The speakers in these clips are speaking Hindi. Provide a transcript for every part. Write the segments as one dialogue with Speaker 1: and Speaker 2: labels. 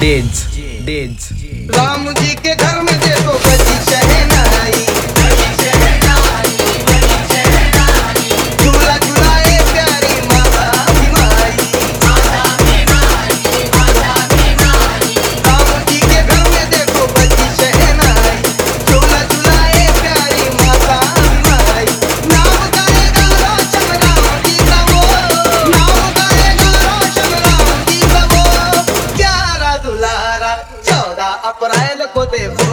Speaker 1: डेज।
Speaker 2: राम जी के घर में देखो बजी शहनाई, झूला झुलाए प्यारी माता की माई। राम जी के घर में देखो बजी शहनाई, झूला झुलाए प्यारी माता की माई। नाम गाएगा रोशन राम जी का वो, नाम गाएगा रोशन राम जी का वो। प्यारा दुलारा 14 अप्रैल को देखो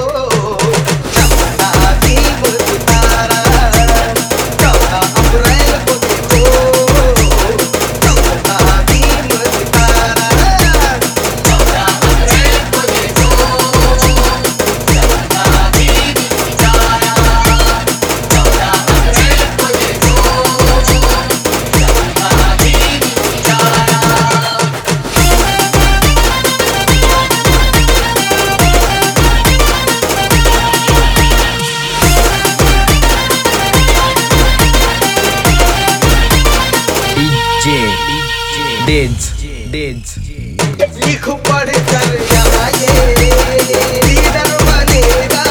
Speaker 2: चमका दीप सितारा। 14 अप्रैल को देखो चमका दीप सितारा। 14 अप्रैल को देखो चमका दीप सितारा। 14 अप्रैल को देखो चमका दीप
Speaker 1: डेज।
Speaker 2: लिख पढ़ कर यहाँ ये लीडर बनेगा,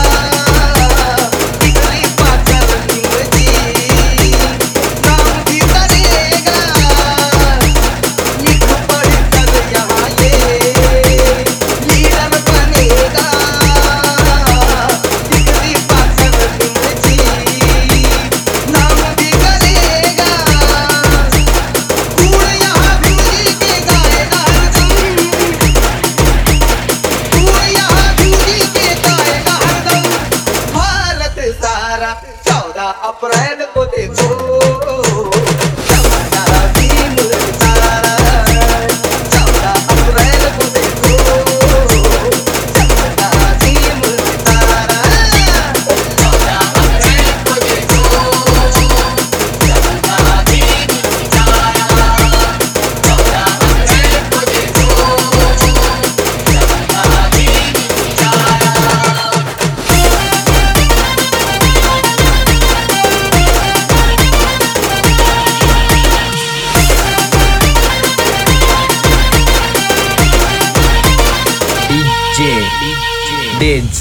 Speaker 2: डिग्री पाकर निमजी नाम भी करेगा। लिख पढ़ कर यहाँ ये लीडर बनेगा, डिग्री पाकर निमजी नाम भी करेगा। कूड़ यहाँ भीमजी के गाएगा हरदम, कूड़ यहाँ भीमजी के गाएगा हरदम। भारत सारा 14 अप्रैल को देखो चमका दीप सितारा। 14 अप्रैल को देखो चमका दीप सितारा। 14 अप्रैल को देखो चमका दीप सितारा। 14 अप्रैल को देखो चमका दीप सितारा।
Speaker 1: डेज।